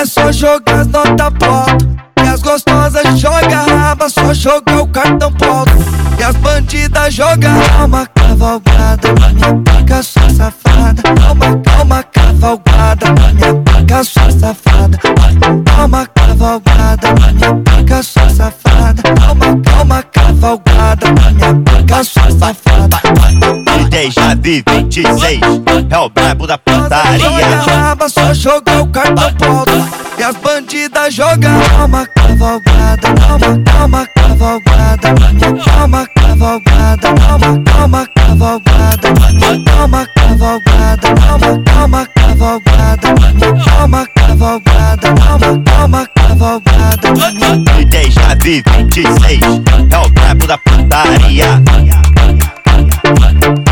é só jogar as notas pro alto. E as gostosas joga raba, só jogar o cartão pro alto. E as bandidas jogam calma, cavalgada na minha pica, sua safada. Calma, calma, cavalgada na minha pica, sua safada. Calma, cavalgada na minha pica, sua safada. Calma, calma, cavalgada na minha pica, sua safada. DJ Javi 26 é o brabo da putaria. Joga raba, só jogar o cartão pro alto. E as bandidas jogam calma, cavalgada. Calma, calma, cavalgada na minha calma, cavalgada. Calma, calma, cavalgada na minha calma, cavalgada. Calma, calma, cavalgada na minha calma, cavalgada. Calma, calma, cavalgada na minha. DJ Javi 26 é o brabo da putaria.